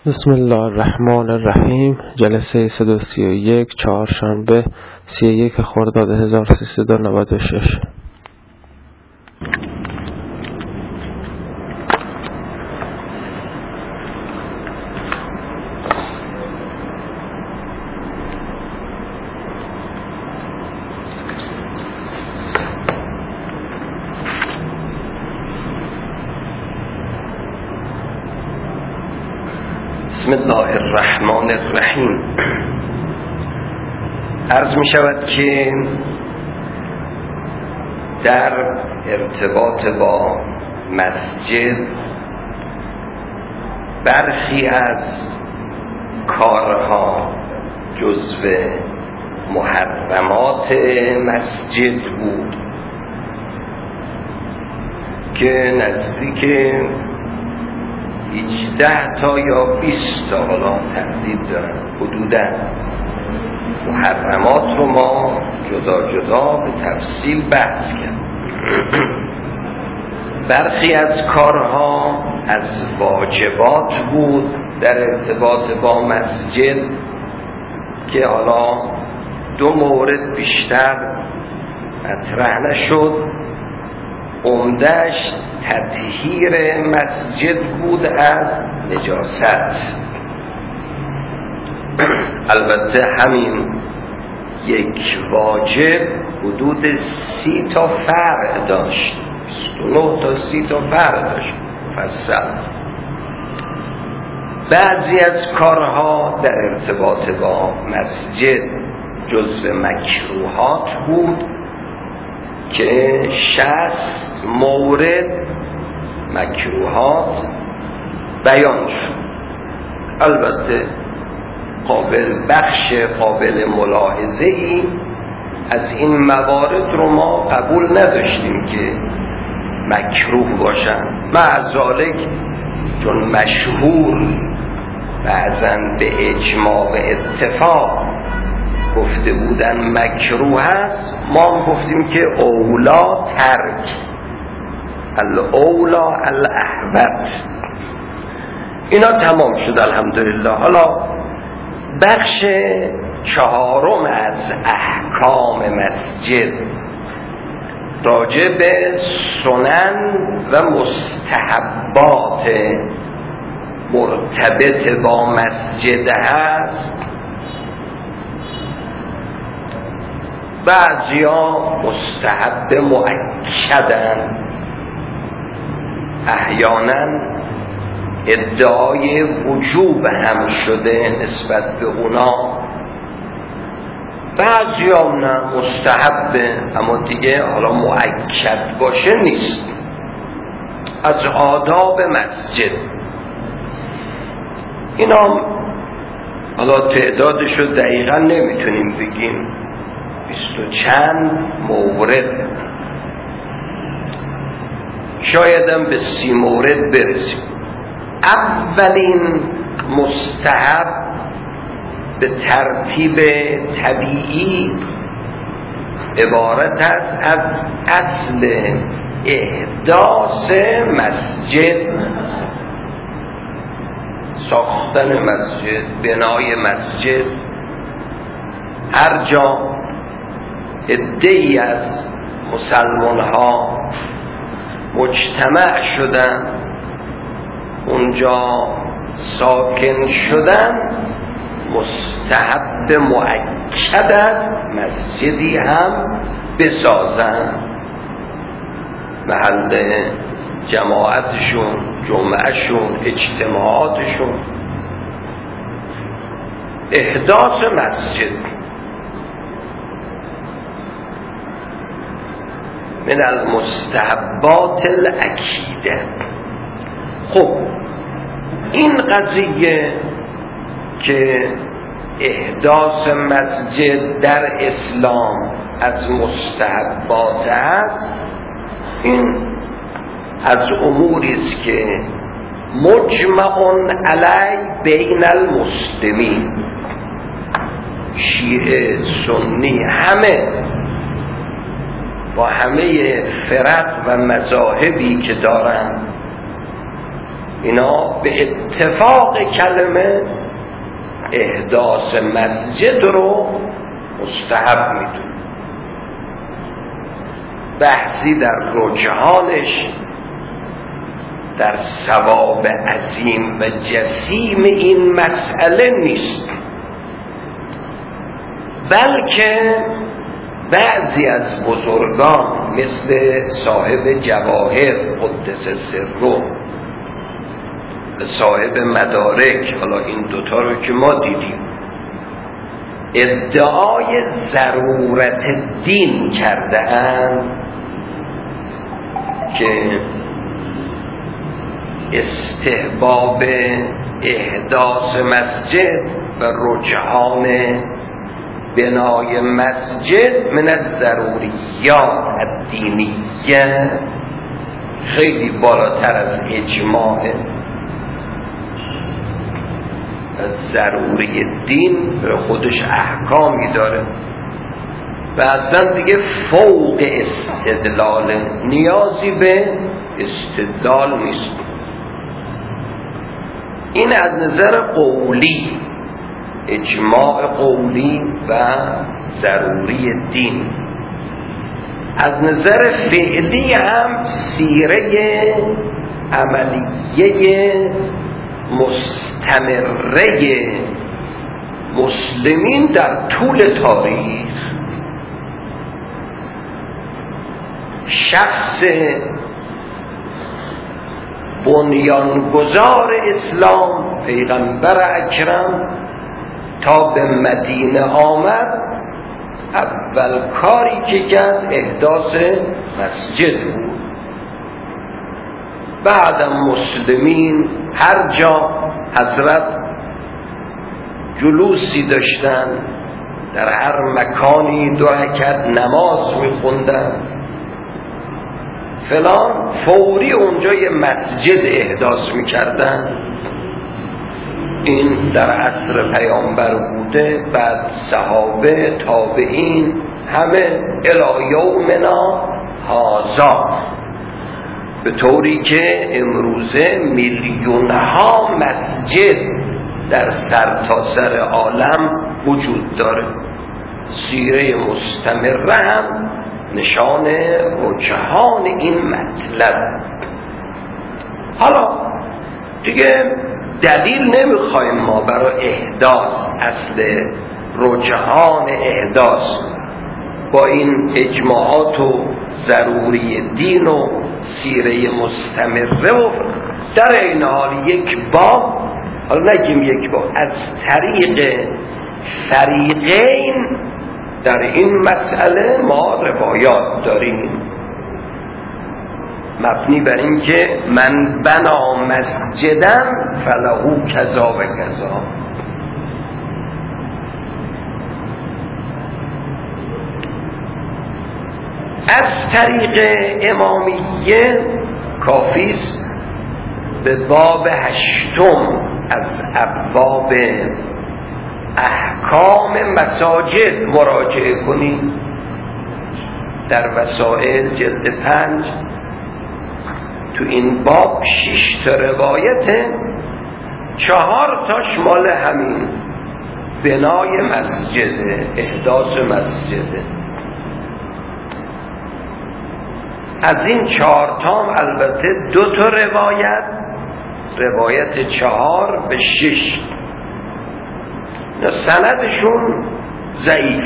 بسم الله الرحمن الرحیم. جلسه 131 چهارشنبه 31 خرداد 1396. بسم الله الرحمن الرحیم. عرض می شود که در ارتباط با مسجد برخی از کارها جزو محرمات مسجد بود که نزدیک 18 تا یا 20 تا حالا تردید دارن حدوداً محرمات رو ما جدا جدا به تفصیل بحث کردیم. برخی از کارها از واجبات بود در ارتباط با مسجد که حالا دو مورد بیشتر مطرح نشد. عمده‌اش تطهیر مسجد بود از نجاست. البته همین یک واجب حدود 30 تا فرع داشت، 29 تا 30 تا فرع داشت مفصل. بعضی از کارها در ارتباط با مسجد جزو مکروهات بود که 60 مورد مکروهات بیان شد. البته قابل ملاحظه ای از این موارد رو ما قبول نداشتیم که مکروه باشن، مع ذالک چون مشهور بعضا به اجماع و اتفاق گفته بودن مکروه است، ما هم گفتیم که اولا ترک، الاولا الاحوط. اینا تمام شد الحمدلله. حالا بخش چهارم از احکام مسجد راجع به سنن و مستحبات مرتبط با مسجد هست. بعضیا مستحب مؤکدن، احیانا ادعای وجوب هم شده نسبت به اونا، بعضیا نه مستحبه اما دیگه حالا مؤکد باشه نیست. از آداب مسجد اینا حالا تعدادشو دقیقا نمیتونیم بگیم، 20 و چند مورد، شایدم به 30 مورد برسیم. اولین مستحب به ترتیب طبیعی عبارت است از اصل احداث مسجد، ساختن مسجد، بنای مسجد. هر جا عده‌ای از مسلمان ها مجتمع شدن، اونجا ساکن شدن، مستحب مؤکد است مسجدی هم بسازن، محل جماعتشون، جمعهشون، اجتماعاتشون. احداث مسجد من المستحبات الاکیده. خب این قضیه که احداث مسجد در اسلام از مستحبات است، این از اموری است که مجمع علی بین المسلمین، شیعه سنی همه با همه فرق و مذاهبی که دارن اینا به اتفاق کلمه احداث مسجد رو مستحب میدونن. بحثی در رجحانش، در ثواب عظیم و جسیم این مسئله نیست، بلکه بعضی از بزرگان مثل صاحب جواهر قدس سره و صاحب مدارک، حالا این دوتا رو که ما دیدیم، ادعای ضرورت دین کرده اند که استحباب احداث مسجد و رجحان بنای مسجد من الضروریات الدینیه خیلی بالاتر از اجماع. ضروری دین به خودش احکامی داره و اصلا دیگه فوق استدلال، نیازی به استدلال نیست. این از نظر قولی، اجماع قولی و ضروری دین. از نظر فعلی هم سیره عملیه مستمره مسلمین در طول تاریخ، شخص بنیانگذار اسلام پیغمبر اکرم تا به مدینه آمد، اول کاری که کرد احداث مسجد بود. بعدم مسلمین هر جا حضرت جلوسی داشتن، در هر مکانی 2 رکعت نماز میخوندن فلان، فوری اونجا یه مسجد احداث میکردن. این در عصر پیامبر بوده، بعد صحابه، تابعین، همه الی یومنا هذا، به طوری که امروزه میلیونها مسجد در سرتاسر عالم وجود داره. سیره مستمره هم نشان رجحان این مطلب. حالا دیگه دلیل نمیخوایم ما برای احداث، اصل رجحان احداث با این اجماعات و ضروری دین و سیره مستمره و در این حال یک باب، حالا نگیم یک باب، از طریق فریقین در این مسئله ما روایات داریم مبنی بر این که من بنا مسجدم فلهو کذا و کذا. از طریق امامیه کافیست به باب 8 از ابواب احکام مساجد مراجعه کنید. در وسائل جلد 5 تو این باب 6 تا روایته، 4 تاش مال همین بنای مسجده، احداث مسجده. از این 4 تام البته 2 تا روایت 4 به 6 سندشون ضعیف.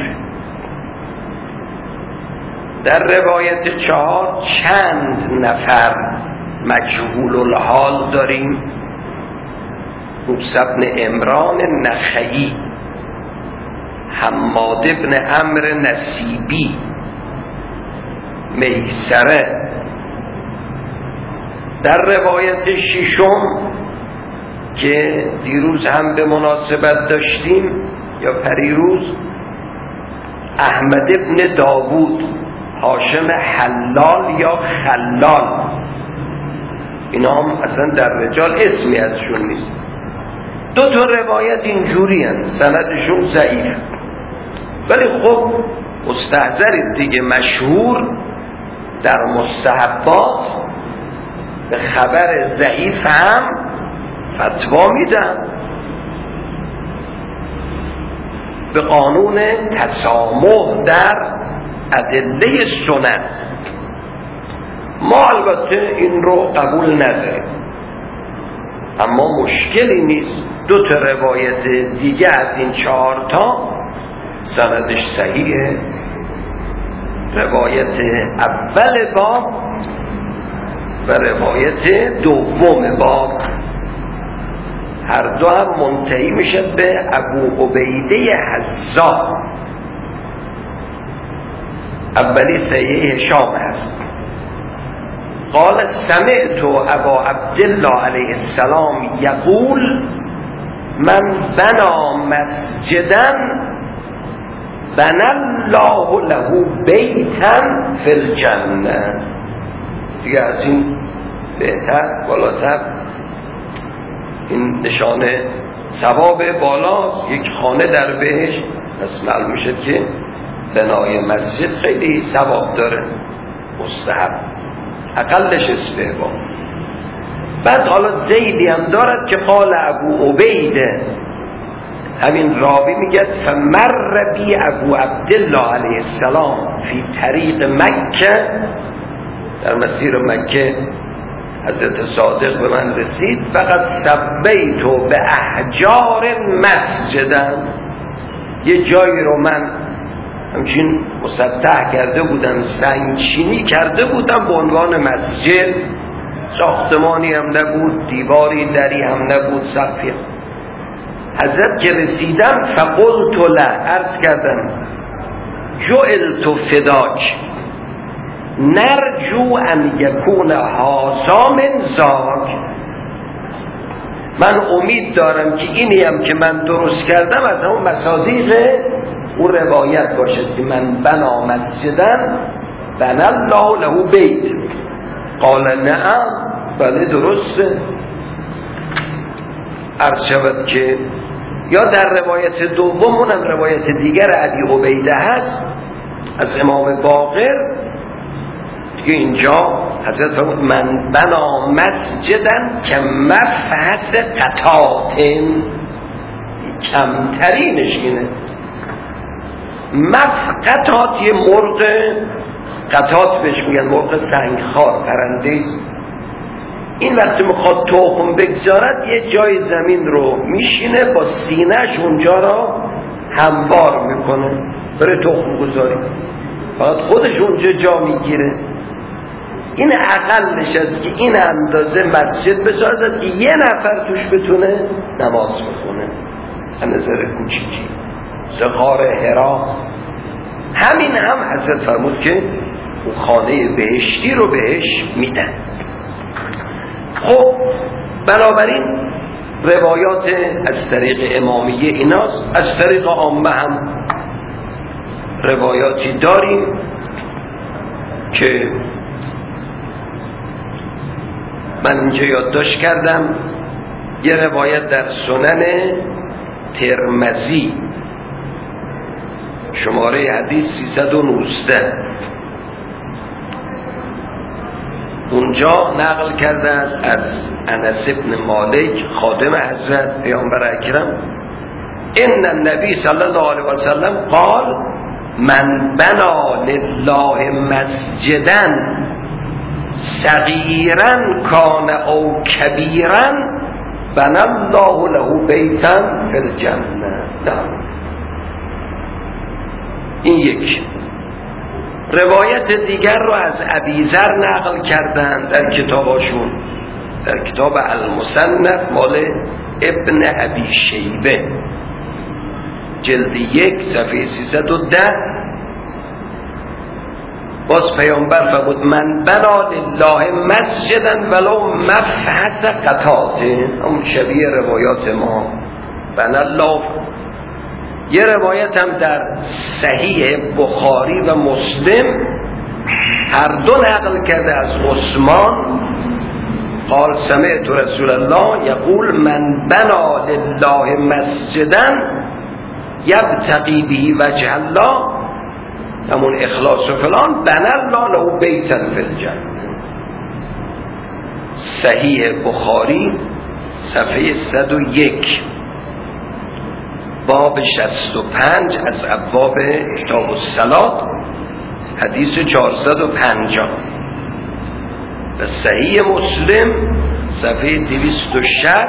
در روایت 4 چند نفر مجهول الحال داریم. موسی بن عمران نخعی، حماد بن عمرو نصیبی، میسره. در روایت 6 که دیروز هم به مناسبت داشتیم یا پریروز، احمد بن داوود، هاشم حلال یا خلال، اینا هم اصلا در رجال اسمی ازشون نیست. 2 تا روایت اینجوری هست، سندشون ضعیف، ولی خب مستحضرید دیگه، مشهور در مستحبات به خبر ضعیف هم فتوا میدم به قانون تسامح در ادله سنن. ما البته این رو قبول نداریم، اما مشکلی نیست. 2 تا روایت دیگه از این 4 تا سندش صحیحه. روایت اول باب و روایت دوم باب هر دو هم منتهی میشه به ابو عبیده حذا. اولی صحیح هشام هست. قال سمعت ابا عبدالله علیه السلام یقول من بنا مسجدا بنى الله له بیتا فی الجنه. دیگه از این بهتر بالاتر این نشانه ثواب بالاست. یک خانه در بهشت، پس معلوم میشه که بنای مسجد خیلی ثواب داره، مستحب، اقلش استحباب. بعد حالا زیدی هم دارد که قال ابو عبیده، همین راوی میگه فمر بی ابو عبدالله علیه السلام فی طریق مکه، در مسیر مکه حضرت صادق به من رسید، فقط سبیتو به احجار مسجدن، یه جایی رو من همچین مسطح کرده بودم، سنگچینی کرده بودم به عنوان مسجد. ساختمانی هم نبود، دیواری دری هم نبود، سقفی. حضرت که رسیدم فقلت له، عرض کردم جعلت فداک نرجو ان یکون هذا من ذاک. من امید دارم که اینی هم که من درست کردم از اون مصادیق اون روایت باشد که من بنا مسجدن بنى الله له بیت. قال نعم، بله درسته. عرض شود که یا در روایت دوم، اونم روایت دیگر ابی عبیده هست از امام باقر، دیگه اینجا حضرت فرمود من بنا مسجدن که مفحص قطاتن، کمترینش اینه. قطات یه مرغ، قطات بهش میگن، مرغ سنگخوار، پرنده است. این وقتی میخواد تخم بگذارد یه جای زمین رو میشینه، با سینه‌اش اونجا را هموار میکنه برای تخم گذاری، فقط خودش اونجا جا میگیره. این اقلش است که این اندازه مسجد بسازد که یه نفر توش بتونه نماز بخونه. از نظر کوچیکی غار حرا. همین هم حضرت فرمود که خانه بهشتی رو بهش میدن. خب بنابراین روایات از طریق امامیه ایناست. از طریق عامه هم روایاتی داریم که من اینجا یادداشت کردم. یه روایت در سنن ترمذی شماره حدیث 319 اونجا نقل کرده است از انس بن مالک خادم حضرت پیامبر اکرم ان النبی صلی الله علیه و سلم قال من بنا لله مسجدا صغیرا کان او کبیرا بنى الله له بیتا فی الجنه. این یک روایت دیگر رو از ابی ذر نقل کردن در کتاباشون، در کتاب المصنف مال ابن ابی شیبه جلد 1 صفحه 310. باز پیامبر فرمود من بنا لله مسجدا ولو مفحص قطاته، اون شبیه روایات ما بنى الله. یه روایت هم در صحیح بخاری و مسلم هر دو نقل کرده از عثمان قال سمعت رسول الله یقول من بنا لله مسجدا یبتغی به وجه الله، همون اخلاص و فلان، بنى الله له بیتا فی الجنه. صحیح بخاری صفحه 101 باب 65 از ابواب کتاب الصلات حدیث 450 و صحیح مسلم صفحه 260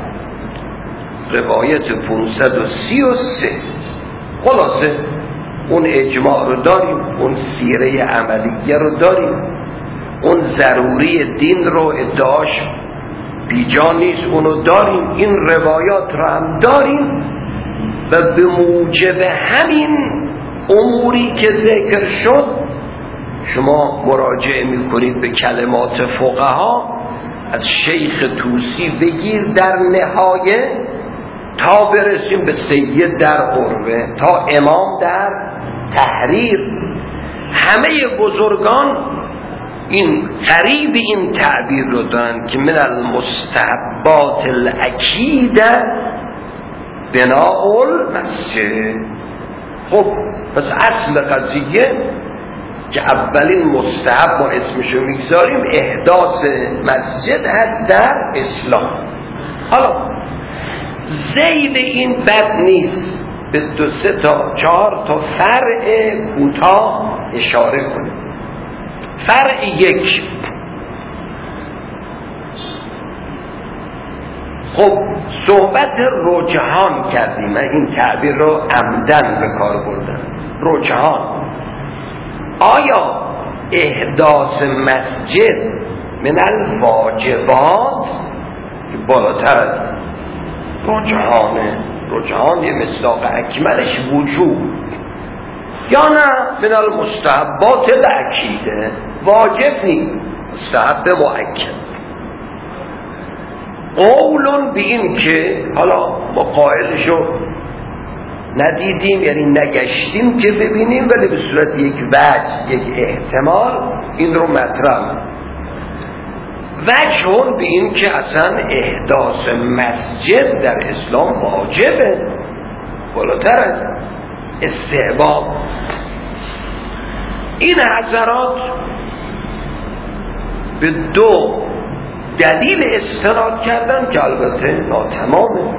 روایت 533. خلاصه اون اجماع رو داریم، اون سیره عملیه رو داریم، اون ضروری دین رو ادعاش بیجا نیست اونو داریم، این روایات رو هم داریم و به موجب همین اموری که ذکر شد شما مراجعه میکنید به کلمات فقها از شیخ طوسی بگیر در نهایه تا برسیم به سید در عروه تا امام در تحریر. همه بزرگان این قریب این تعبیر رو دارن که من المستحبات الاکیده بناء المسجد. خب پس اصل قضیه که اولین مستحب ما اسمشو میگذاریم احداث مسجد هست در اسلام. حالا زید این بد نیست به 2 3 تا 4 تا فرع کوتاه اشاره کنیم. فرع 1، خب صحبت رجحان کردیم، من این تعبیر رو عمدن به کار بردم. رجحان آیا احداث مسجد من الواجبات که بالاتر از رجحان یه مصداق اکملش وجوب، یا نه من المستحبات الاکیده واجب نیست مستحب مؤکد. قولون به این که حالا ما قائلشو ندیدیم یعنی نگشتیم که ببینیم، ولی به صورت یک وجه یک احتمال این رو مطرح وجهون به این که اصلا احداث مسجد در اسلام واجبه بالاتر از استحباب. این حضرات به 2 دلیل استناد کردن که البته ناتمامه.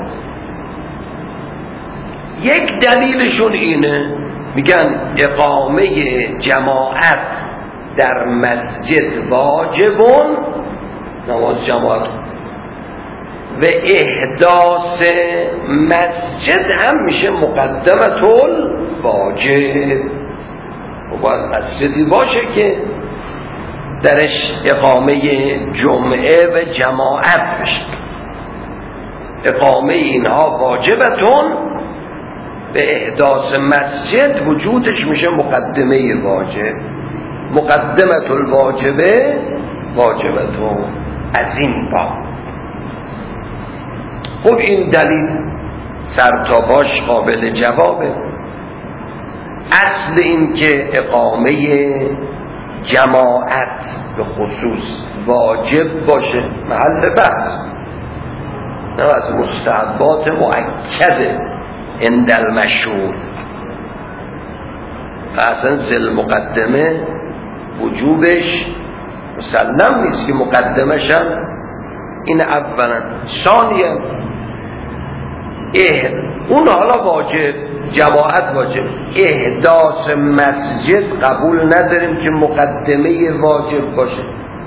یک دلیلشون اینه، میگن اقامه جماعت در مسجد واجبون، نماز جماعت، و احداث مسجد هم میشه مقدمت الواجب. و باید مسجدی باشه که درش اقامه جمعه و جماعت بشه. اقامه اینها واجبتون به احداث مسجد وجودش میشه مقدمه واجب. مقدمت الواجبه واجبتون از این باب. خب این دلیل سرتاپاش قابل جوابه. اصل این که اقامه جماعت به خصوص واجب باشه محل بحث، نه از مستحبات مؤکده عند المشهور. اصلا ذل مقدمه وجوبش مسلم نیست که مقدمش هم این اولا. ثانیا اون حالا واجب جماعت واجب، احداث مسجد قبول نداریم که مقدمه واجب باشه،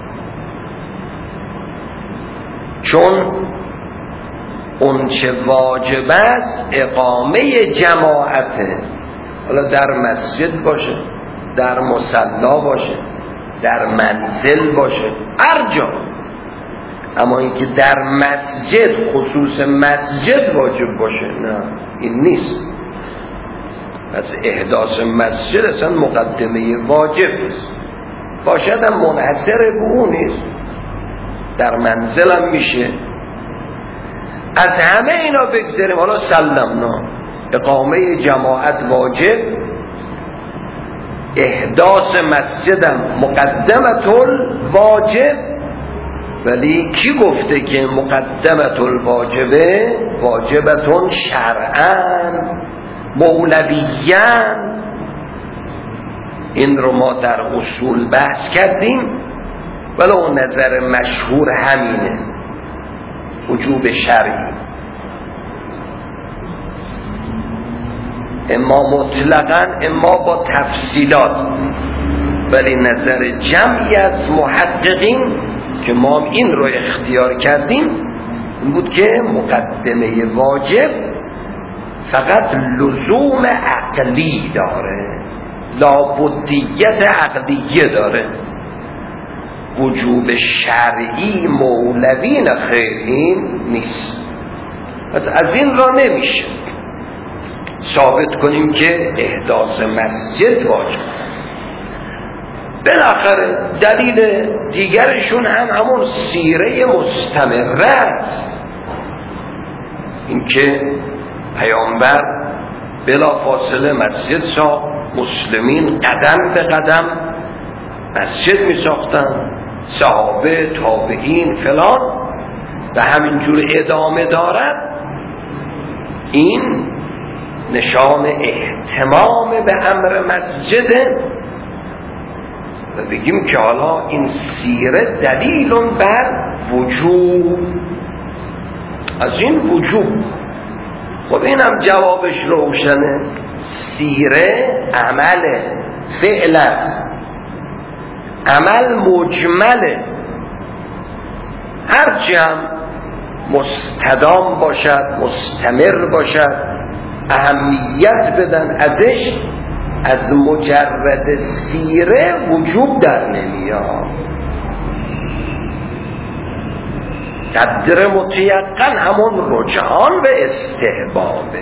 چون اون چه واجب است اقامه جماعته. حالا در مسجد باشه، در مصلا باشه، در منزل باشه، هر جا. اما اینکه در مسجد خصوص مسجد واجب باشه نه، این نیست. پس احداث مسجد اصلا مقدمه واجب نیست، باشد هم منحصر به اون نیست، در منزل هم میشه. از همه اینا بگذاریم، حالا سلمنا اقامه جماعت واجب، احداث مسجد هم مقدمت الواجب. ولی کی گفته که مقدمت الواجبه واجبتون شرعاً مولویاً؟ این رو ما در اصول بحث کردیم، ولی اون نظر مشهور همینه وجوب شرعی، اما مطلقاً اما با تفصیلات. ولی نظر جمعی از محققین که ما این رو اختیار کردیم این بود که مقدمه واجب فقط لزوم عقلی داره، لابدیت عقلیه داره، وجوب شرعی مولوی نخیر این نیست. پس از این را نمیشه ثابت کنیم که احداث مسجد واجب. بالاخره دلیل دیگرشون هم همون سیره مستمره است، اینکه پیامبر بلا فاصله مسجد ساخت، مسلمین قدم به قدم مسجد می ساختن، صحابه، تابعین فلان و همینجور ادامه دارد. این نشان اهتمام به امر مسجده و بگیم که حالا این سیره دلیل بر وجوب، از این وجوب. خب اینم جوابش روشنه، سیره عمل فعل است، عمل مجمله، هرچی هم مستدام باشد مستمر باشد اهمیت بدن ازش، از مجرد سیره وجوب در نمیاد. قدر متیقن همون رجحان به استحبابه.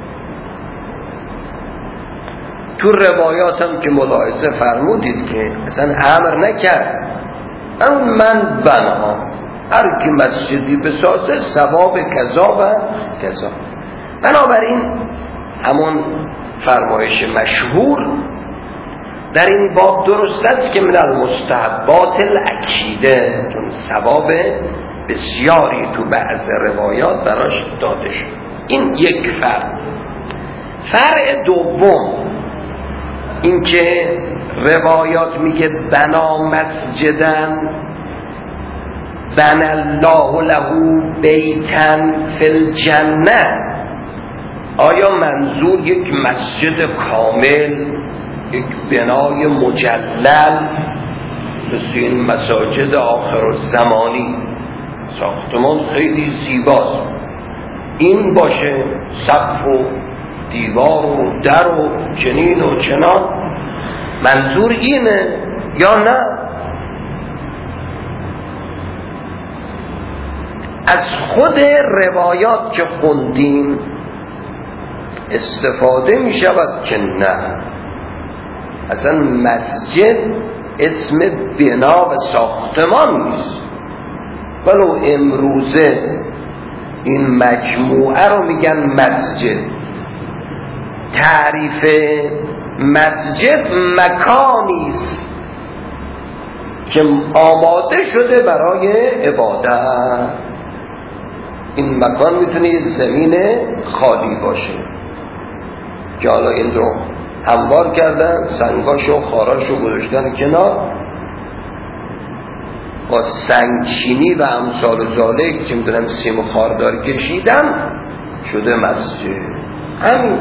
تو روایات هم که ملاحظه فرمودید که مثلا امر نکرد اون من بنا، هر کی مسجدی بسازه ثواب کذا و کذا. بنابراین همون فرمایش مشهور در این باب درست است که من المستحبات الاکیده، چون ثواب بسیاری تو بعض روایات براش داده شد. این یک فرع. فرع دوم این که روایات میگه بنا مسجدن بن الله له بیتن فی الجنه، آیا منظور یک مسجد کامل، یک بنای مجلل مثل این مساجد آخر الزمانی، ساختمان خیلی زیباست، این باشه، سقف و دیوار و در و چنین و چنان، منظور اینه یا نه؟ از خود روایات که خوندیم استفاده می شود که نه، اصلا مسجد اسم بنا و ساختمان نیست. ولو امروزه این مجموعه رو میگن مسجد، تعریف مسجد مکانی است که آماده شده برای عبادت. این مکان میتونه یه زمین خالی باشه که حالا این رو هموار کردن، سنگاشو خاراشو گذاشتن کنار، با سنگچینی و امثال ذالک که میدونم سیم خاردار کشیدن شده مسجد. همین.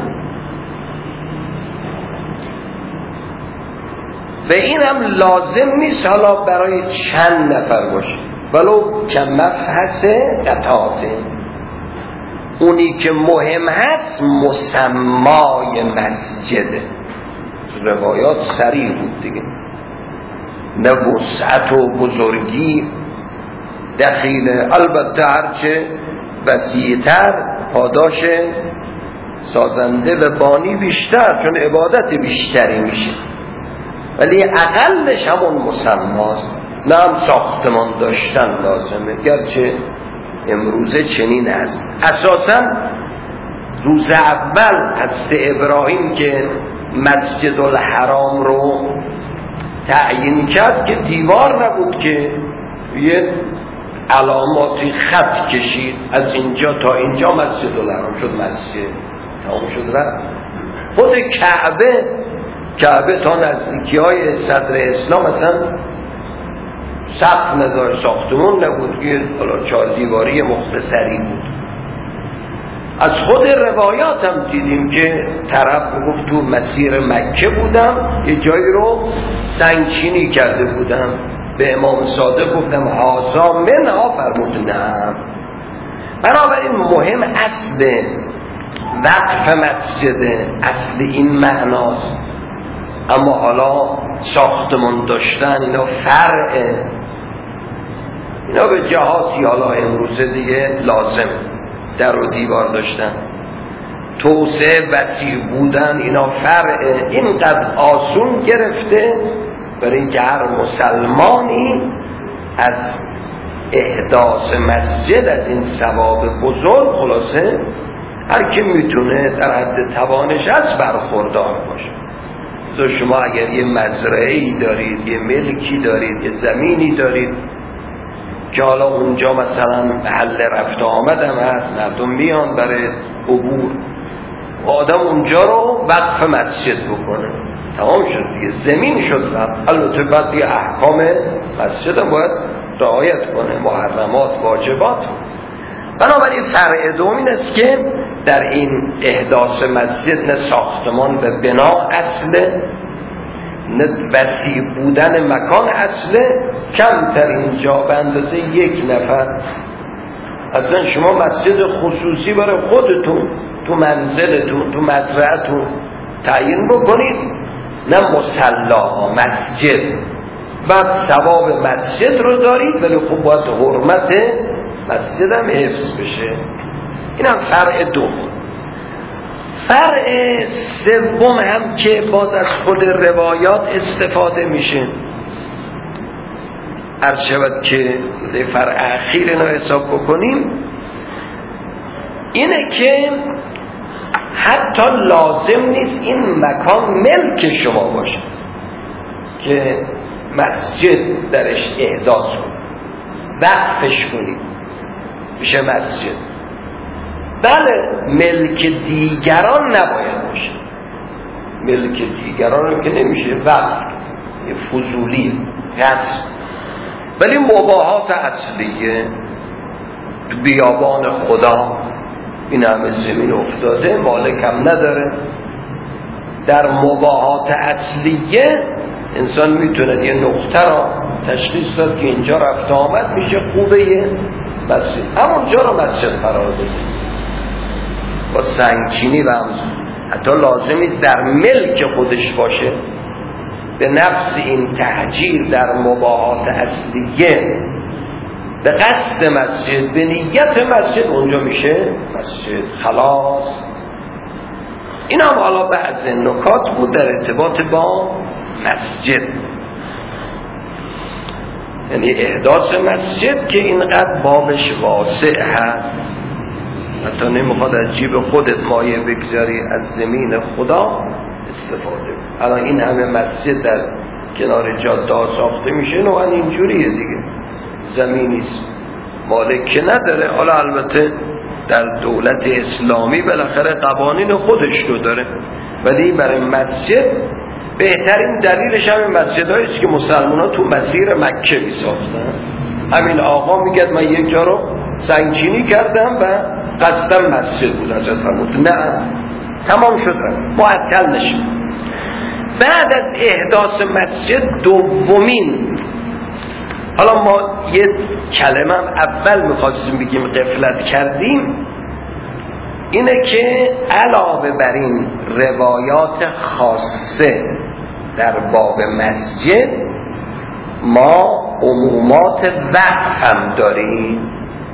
و این هم لازم نیست حالا برای چند نفر باشه، ولو که مفحص قطعاته. اونی که مهم هست مسمای مسجده. روایات صریح بود دیگه، نه وسعت و بزرگی دخیله. البته هرچه وسیع‌تر پاداش سازنده و بانی بیشتر، چون عبادت بیشتری میشه، ولی اقلش همون مسماست. نه هم ساختمان داشتن لازمه، گرچه امروزه چنین است. اساساً روز اول حضرت ابراهیم که مسجد الحرام رو تعیین کرد که دیوار نبود، که یه علاماتی خط کشید از اینجا تا اینجا مسجد الحرام شد، مسجد تمام شد رفت. خود کعبه تا نزدیکی های صدر اسلام اصلا سقف نداشت، ساختمون نبود، که حالا 4 دیواری مختصری بود. از خود روایات هم دیدیم که طرف گفت تو مسیر مکه بودم، یه جایی رو سنگچینی کرده بودم، به امام صادق گفتم هازا منها، فرمود نه. بنابراین مهم اصل وقف مسجد، اصل این معناست. اما حالا ساختمون داشتن اینا فرعه، اینا به جهاتی حالا امروزه دیگه لازم در و دیوار داشتن، توسعه وسیع بودن اینا فرعه. اینقدر آسون گرفته برای اینکه هر مسلمانی از احداث مسجد، از این ثواب بزرگ، خلاصه هر کی میتونه در حد توانش از برخوردار باشه. تو شما اگر یه مزرعه‌ای دارید، یه ملکی دارید، یه زمینی دارید که حالا اونجا مثلا محل رفت آمد هم هست، مردم میان برای عبور، آدم اونجا رو وقف مسجد بکنه، تمام شد دیگه، زمین شد وقف. البته بعد دیگه احکام مسجد هم باید رعایت کنه، محرمات، واجبات. بنابراین فرع دوم این است که در این احداث مسجد نه ساختمان و بنا اصله، نه وسیع بودن مکان اصله، کمتر اینجا به اندازه 1 نفر. اصلا شما مسجد خصوصی برای خودتون تو منزلتون، تو مزرعتون تعیین بکنید، نه مصلا، مسجد. بعد ثواب مسجد رو دارید، ولی خب باید حرمت مسجد هم حفظ بشه. این هم فرع دوم. فرع سوم هم که باز از خود روایات استفاده میشه، عرض شود که فرع اخیر اینو حساب بکنیم، اینه که حتی لازم نیست این مکان ملک شما باشه که مسجد درش احداث کنید، وقفش کنید میشه مسجد. بله، ملک دیگران نباید باشه، ملک دیگران که نمیشه وقف، یه فضولیه، غصب. ولی مباحات اصلیه، تو بیابان خدا این همه زمین افتاده، مالک هم نداره، در مباحات اصلیه انسان میتونه یه نقطه را تشخیص داد که اینجا رفت آمد میشه خوبه یه مسجد، همونجا رو مسجد قرار بده با سنگچینی رمز. حتی لازمی در ملک خودش باشه، به نفس این تهجیر در مباحات اصلیه، به قصد مسجد، به نیت مسجد، اونجا میشه مسجد، خلاص. این هم حالا بعض نکات بود در ارتباط با مسجد، یعنی احداث مسجد که اینقدر بابش واسع هست، حتی نمیخواد از جیب خودت مایه بگذاری، از زمین خدا استفاده. الان این همه مسجد در کنار جاده ساخته میشه، نوعا اینجوریه دیگه، زمینیست، مالک که نداره. حالا البته در دولت اسلامی بالاخره قوانین خودش رو داره، ولی برای مسجد بهترین دلیلش همین مسجدهاییست که مسلمان ها تو مسیر مکه می ساختن. همین آقا میگه من یک جا رو سنگچینی کردم و قصدم مسجد بود، حضرت فرمود نه، تمام شد، معطل نشید. بعد از احداث مسجد دومین، حالا ما یه کلمه هم اول میخواستیم بگیم غفلت کردیم، اینه که علاوه بر این روایات خاصه در باب مسجد، ما عمومات وقف هم داریم.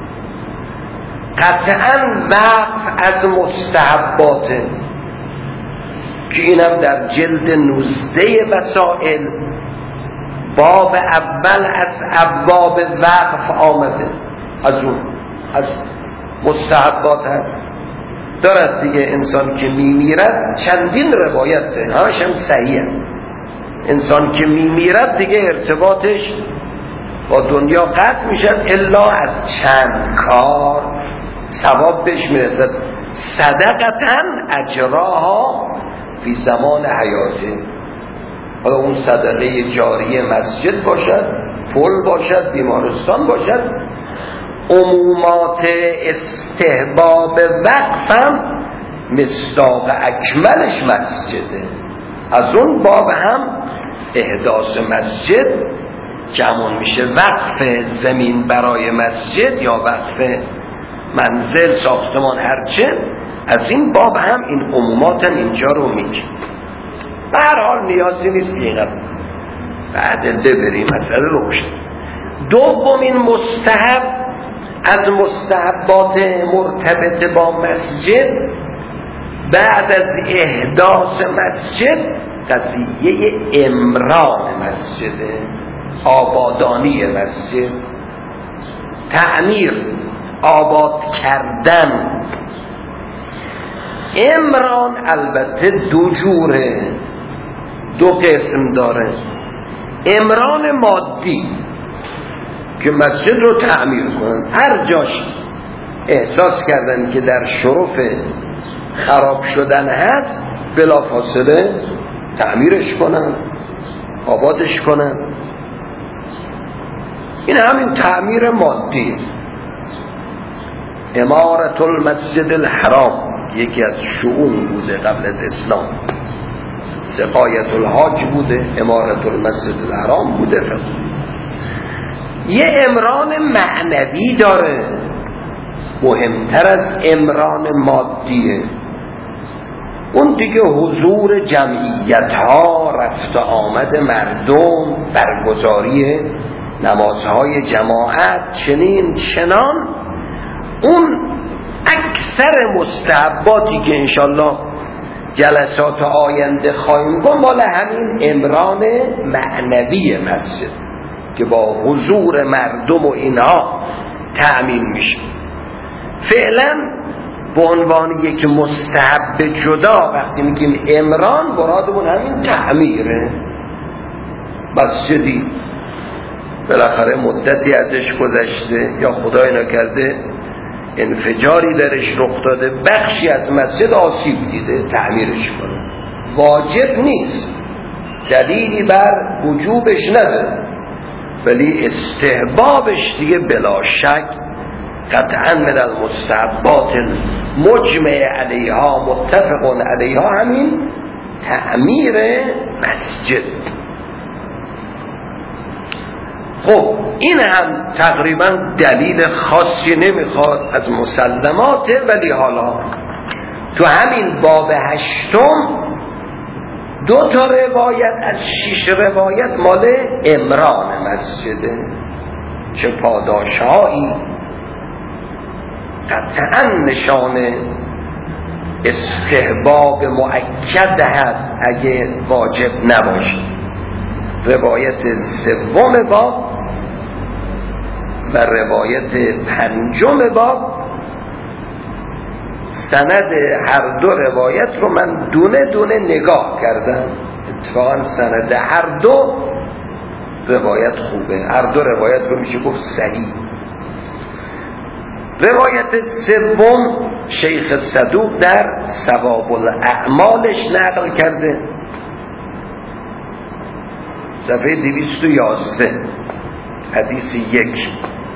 قطعا وقف از مستحباته که اینم در جلد 19 وسائل باب اول از ابواب وقف آمده، از اون از مستحبات هست. دارد دیگه، انسان که میمیرد چندین روایت ده، همش هم صحیحه. انسان که میمیرد دیگه ارتباطش با دنیا قطع میشد، الا از چند کار ثواب بهش میرسد. صدقتاً اجراها فی زمان حیاته، حالا اون صدقه جاری مسجد باشد پل باشد، بیمارستان باشد. عمومات استحباب وقفم مصداق اکملش مسجده. از اون باب هم احداث مسجد که همون میشه وقف زمین برای مسجد یا وقف منزل، ساختمان، هرچه، از این باب هم این عمومات اینجا رو میگه. به هر حال نیازی نیست که اینقدر بعد بریم مسئله روشن. دومین مستحب از مستحبات مرتبط با مسجد بعد از احداث مسجد قضیه امران مسجده، آبادانی مسجد، تعمیر، آباد کردن. امران البته دو جوره، دو قسم داره. امران مادی که مسجد رو تعمیر کنن، هر جاش احساس کردن که در شرف خراب شدن هست بلافاصله تعمیرش کنن، آبادش کنن. این همین تعمیر مادی. امارت المسجد الحرام یکی از شؤون بوده قبل از اسلام، سقایت الحاج بوده، امارت المسجد الحرام بوده. یه امران معنوی داره مهمتر از امران مادیه. اون دیگه حضور جمعیت ها، رفت آمد مردم، برگزاری نمازهای جماعت، چنین چنان. اون اکثر مستحباتی که انشالله جلسات آینده خواهیم گفت مال همین امران معنوی مسجد که با حضور مردم و اینها تأمین میشه. فعلا به عنوان یک مستحب جدا وقتی میگیم امران، مرادمون همین تعمیره. مسجدی بالاخره مدتی ازش گذشته یا خدای نکرده انفجاری درش رخ داده، بخشی از مسجد آسیب دیده، تعمیرش کنه. واجب نیست، دلیلی بر وجوبش نداره، ولی استحبابش دیگه بلا شک قطعا من المستحبات مجمع علیها متفق علیها همین تعمیر مسجد. خب این هم تقریبا دلیل خاصی نمیخواد از مسلماته، ولی حالا تو همین باب 8 2 روایت از 6 روایت مال امران مسجده. چه پاداشهایی، قطعا نشان استحباب مؤکد هست اگه واجب نباشه. روایت 3 باب و روایت 5 باب، سند هر 2 روایت رو من دونه دونه نگاه کردم. اتفاقا سند هر 2 روایت خوبه، هر 2 روایت رو میشه گفت صحیح. روایت 3 شیخ صدوق در ثواب الاعمالش نقل کرده، صفحه 211 حدیث 1.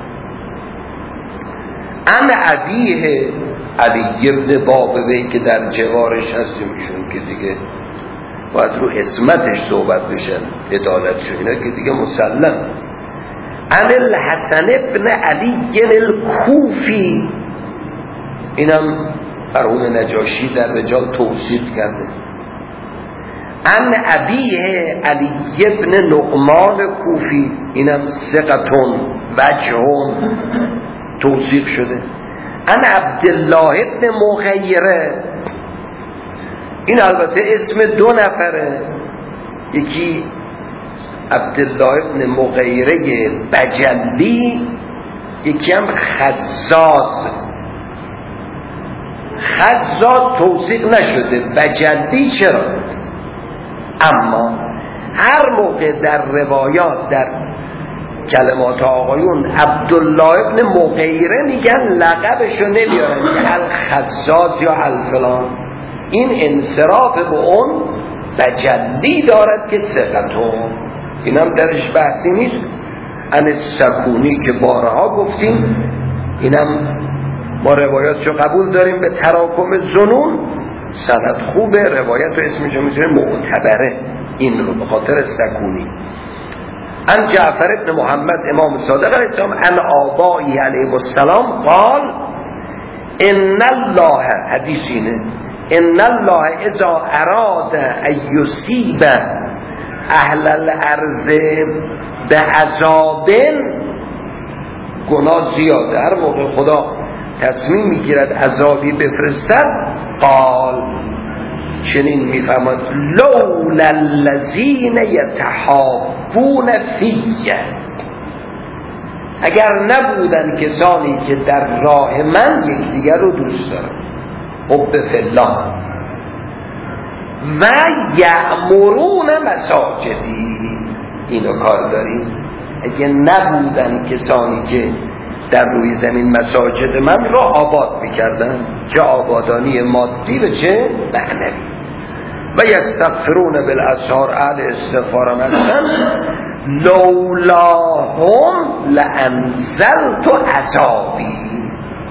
ان ابیه علی ابن بابوی که در جوارش هستیم، چون که دیگه باید رو اسمتش صحبت بشن، عدالتش اینا که دیگه مسلم. ان الحسن ابن علی الکوفی، اینم مرحوم نجاشی در رجال توصیف کرده. ان ابیه علی ابن نعمان کوفی، اینم ثقتون وجهون توصیف شده. ان عبدالله ابن مغیره، این البته اسم 2 نفره، یکی عبدالله ابن مغیره بجلی، یکی هم خزاز. خزاز توصیف نشده، بجلی چرا؟ اما هر موقع در روایات در کلمات آقایون عبدالله ابن مغیره میگن، لقبشو نمیارن که الخزاز یا الفلان. این انصراف به اون بجلی دارد که ثقتون، اینم درش بحثی نیست. عن السکونی که بارها گفتیم، اینم ما روایاتشو قبول داریم به تراکم ظنون، سند خوبه، روایت و اسمشو میتونه معتبره این رو به خاطر سکونی. عن جعفر ابن محمد امام صادق علیه السلام عن آبایی علیه السلام قال ان الله، حدیث اینه، ان الله اذا اراد ان یصیب اهل الارض به عذاب، گناه زیاده، هر موقع خدا تصمیم میگیرد عذابی بفرستد، قال چنین میفهمد لولا الذین یتحابون فیه، اگر نبودن کسانی که در راه من یکدیگر رو دوست دارن، حب فی الله، و یأمرون مساجدی، اینو کار داریم، اگه نبودن کسانی که در روی زمین مساجد من را آباد میکردن، چه آبادانی مادی و چه معنوی، و یستغفرون بالاسحار، اهل استغفار هستن، لولاهم لانزلت عذابی،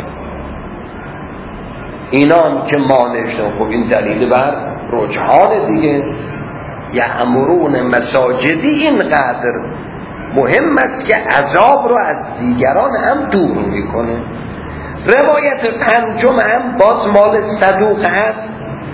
اینان که ما نشتن. خب این دلیل بر رجحان دیگه، یأمرون مساجدی اینقدر مهم است که عذاب رو از دیگران هم دور میکنه. روایت پنجم هم باز مال صدوق هست،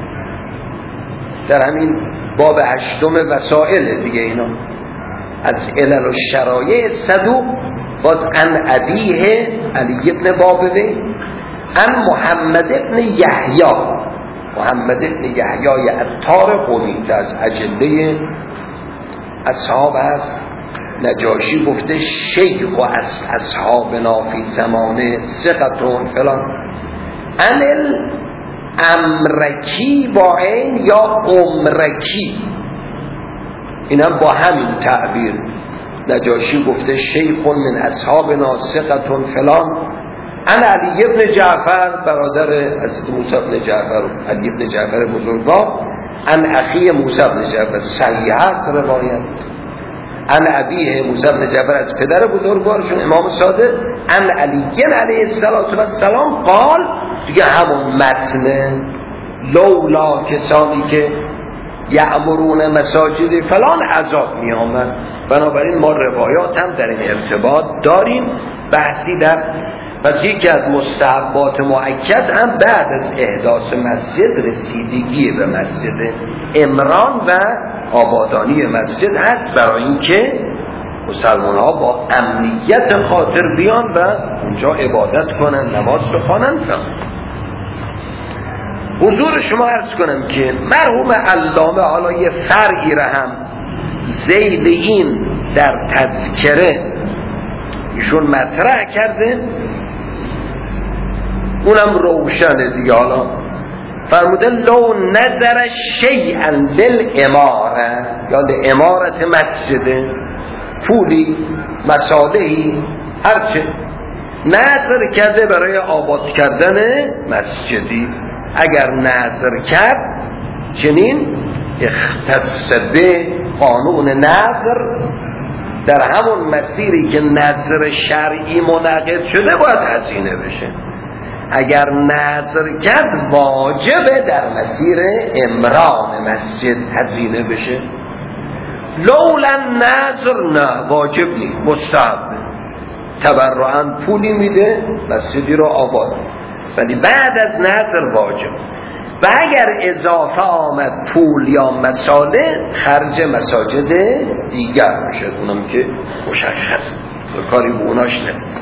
در همین باب 8 وسائل دیگه، اینا از علل و شرایع صدوق، باز عن ابیه علی ابن بابوی عن محمد ابن یحیی، محمد ابن یحیی عطار قمیت از اجله اصحاب است. نجاشی گفته شیخ و از اصحابنا فی زمانه ثقتون فلان، ان الامرکی با این یا امرکی، این هم با همین تعبیر. نجاشی گفته شیخ من اصحابنا ثقتون فلان، ان علی ابن جعفر برادر از موسی ابن جعفر، علی ابن جعفر بزرگوار، ان اخی موسی ابن جعفر، صحیح است روایت. ان ابیه موسی ابن جعفر از پدر بزرگوارشون امام صادق، ان علی علیه السلام قال، دیگه همون متن، لولا کسانی که یأمرون مساجد فلان عذاب می آمد. بنابراین ما روایات هم در این ارتباط داریم. بحثی در پس یکی از مستحبات مؤکد هم بعد از احداث مسجد رسیدگی به مسجد، امران و آبادانی مسجد هست، برای اینکه مسلمان ها با امنیت خاطر بیان و اونجا عبادت کنن، نماز بخوانن. حضور شما عرض کنم که مرحوم علامه حالا یه فرعی را هم ذیل این در تذکره ایشون مطرح کرده، اونم روشنه دیگه. حالا فرموده لو نظر شیئا للاماره، یا لامارت مسجد، پولی، مصالحی، هرچه نظر کرده برای آباد کردن مسجدی، اگر نظر کرد چنین اختص به قانون نظر، در همون مسیری که نظر شرعی منعقد شده باید هزینه بشه. اگر نظر کرد واجبه در مسیر امران مسجد هزینه بشه. لولا نظر نه، واجب نیست، مستحب، تبرعاً پولی میده مسجدی رو آباد، ولی بعد از نظر واجب. و اگر اضافه آمد پول یا مساله، خرج مساجد دیگر میشه، اونم که مشخص کاری به اوناش نمید.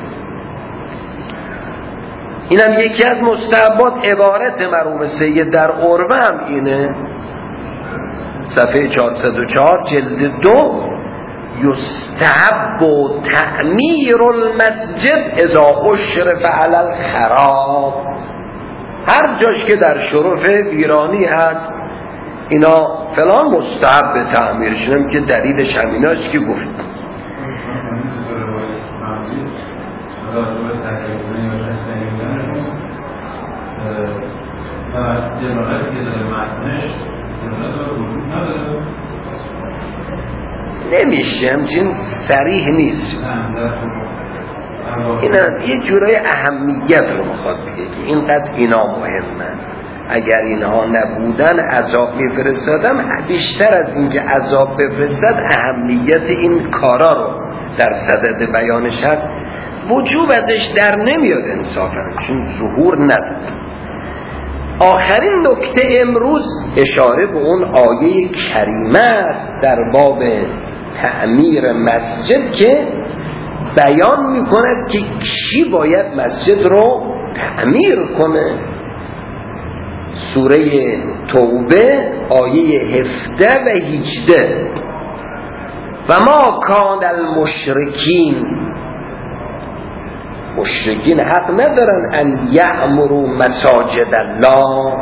اینم یکی از مستحبات. عبارت مرحوم سید در عروه هم اینه، صفحه 404 جلد 2: یستحب تعمیر المسجد اذا اشرف علی الخراب. هر جاش که در شرف ویرانی هست اینا فلان مستحب تعمیرش، اینم که دلیلش همیناش که گفت. نمیشه، همچین صریح نیست. اینا یه جورای اهمیت رو میخواد بگه که اینقدر اینا مهمه. اگر اینها نبودن عذاب میفرستادم، بیشتر از اینکه عذاب بفرستد اهمیت این کارا رو در صدد بیانش هست. وجوب ازش در نمیاد انصافا، چون ظهور نداره. آخرین نکته امروز اشاره به اون آیه کریمه است در باب تعمیر مسجد که بیان میکند که کی باید مسجد رو تعمیر کنه. سوره توبه آیه 17 و 18. و ما کان المشرکین، مشرکین حق ندارن ان یعمروا مساجد الله.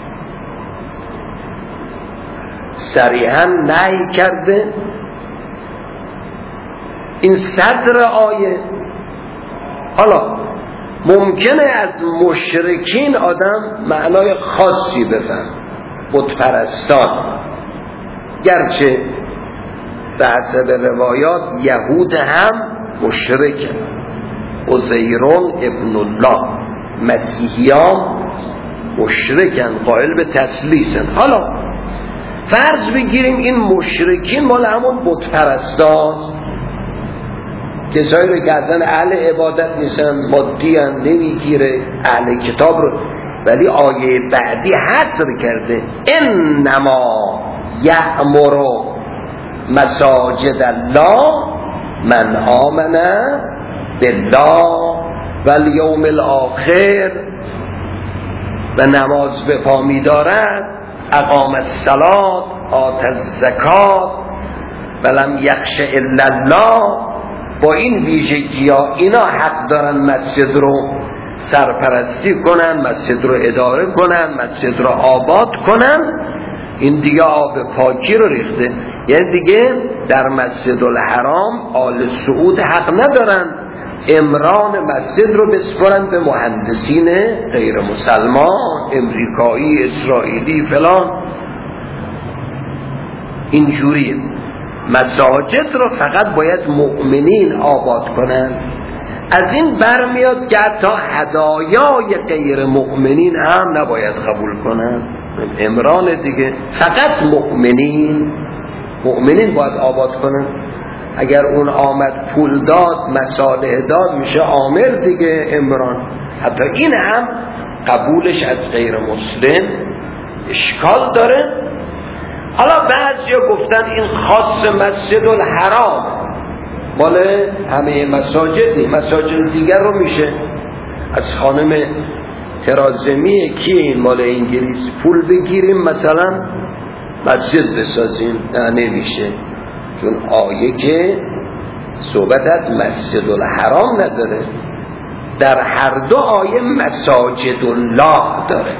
صریحا نهی کرده. این صدر آیه. حالا ممکنه از مشرکین آدم معنای خاصی بفهم، بت پرستان، گرچه به حسب روایات یهود هم مشرکن، عزیرون ابن الله، مسیحیان مشرکن، قائل به تثلیثن. حالا فرض بگیریم این مشرکین مال همون بت پرستان، کسایی رو که اصلا اهل عبادت نیستن، مادیان، نمیگیره اهل کتاب رو، ولی آیه بعدی حصر کرده انما یأمر مساجد الله من آمن بالله و الیوم الاخر و نماز به پا می دارد، اقام الصلاة، آت الزکات و لم یخش الا الله. با این ویژگی ها اینا حق دارن مسجد رو سرپرستی کنن، مسجد رو اداره کنن، مسجد رو آباد کنن. این دیگه آب پاکی رو ریخته. یعنی دیگه در مسجد الحرام آل سعود حق ندارن امران مسجد رو بسپرن به مهندسین غیر مسلمان، امریکایی، اسرائیلی فلان. اینجوریه. مساجد رو فقط باید مؤمنین آباد کنن. از این برمیاد که حتی هدایای غیر مؤمنین هم نباید قبول کنن. امران دیگه فقط مؤمنین باید آباد کنن. اگر اون آمد پول داد، مصالح داد، میشه عامل دیگه، امران. حتی این هم قبولش از غیر مسلم اشکال داره. حالا بعضیا گفتن این خاص مسجد الحرام، مال همه مساجد نیست، مساجد دیگر رو میشه. از خانم ترازمی که این مال انگلیس پول بگیریم مثلا مسجد بسازیم، نه نمیشه، چون آیه که صحبت از مسجد الحرام نداره. در هر دو آیه مساجد الله داره.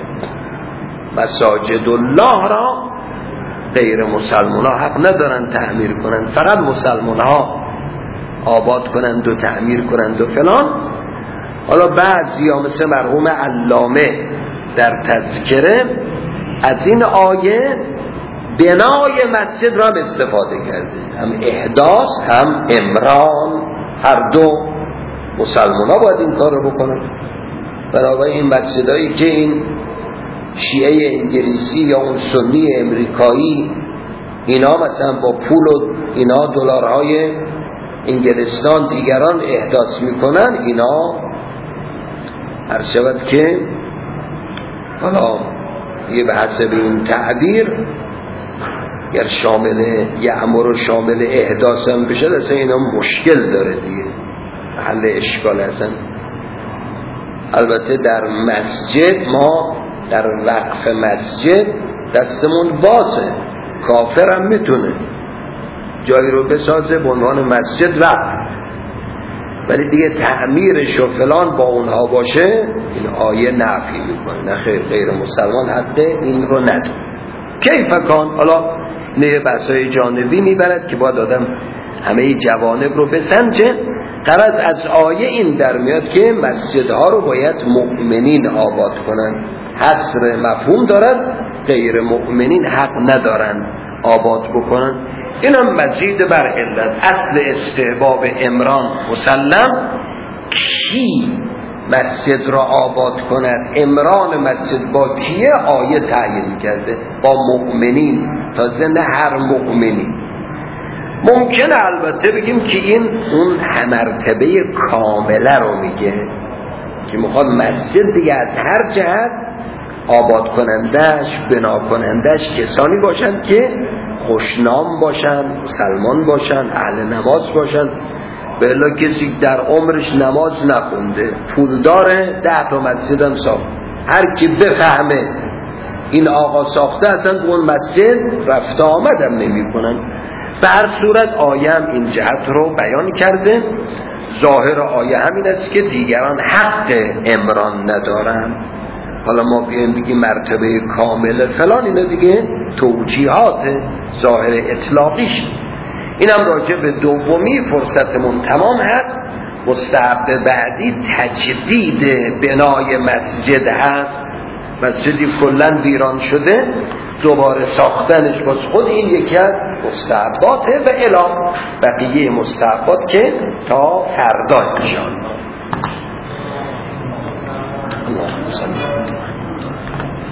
مساجد الله را غیر مسلمان ها حق ندارن تعمیر کنن، فقط مسلمان ها آباد کنند و تعمیر کنند و فلان. حالا بعضی ها مثل مرحوم علامه در تذکره از این آیه بنای مسجد را استفاده کرده، هم احداث هم امران، هر دو مسلمان ها باید این کار رو بکنن. بنابراین این مسجدهایی که این شیعه انگلیسی یا اون سنی امریکایی اینا مثلا با پول و اینا دلارهای انگلستان دیگران احداث میکنن، اینا هر شود که حالا یه به حسب این تعبیر اگر شامل یعمر و شامل احداث هم بشه، اصلا اینا مشکل داره دیگه، حل اشکال هستن. البته در مسجد ما در وقف مسجد دستمون بازه، کافر هم میتونه جایی رو بسازه به عنوان مسجد وقف، ولی دیگه تعمیرش و فلان با اونها باشه این آیه نفی میکنه. نه خیر، غیر مسلمان حتی این رو نداره. کیف کان؟ حالا نه بحثای جانبی میبرد که باید آدم همه جوانب رو بسنجه. غرض از آیه این در میاد که مسجدها رو باید مؤمنین آباد کنن. حصر مفهوم دارد، غیر مؤمنین حق ندارن آباد بکنن. اینم مزید بر علت. اصل استحباب عمران مسلم، کی مسجد را آباد کند، عمران مسجد با کیه، آیه تعیین کرده با مؤمنین، تازه نه هر مؤمنین. ممکنه البته بگیم که این اون مرتبه کامله رو میگه که میخواد مسجد دیگه از هر جهت آباد کنندش، بنا کنندش کسانی باشن که خوشنام باشن، مسلمان باشن، اهل نماز باشن. بلا کسی در عمرش نماز نخونده، پول داره، 10 تا مسجد هم ساخت، هر کی بفهمه این آقا ساخته اصلا اون مسجد رفته آمدم نمی کنن. به هر صورت آیه هم این جهت رو بیان کرده. ظاهر آیه همین است که دیگران حق عمران ندارن. حالا ما بیایم بگیم مرتبه کامل فلان، اینا دیگه توجیهات ظاهر اطلاقیش. اینم راجع به دومی فرصتمون تمام هست. مستحب بعدی تجدید بنای مسجد هست. مسجدی کلن ویران شده، دوباره ساختنش باز خود این یکی از مستحباته و اعلام بقیه مستحبات که تا فردا انشاءالله. اللهم صل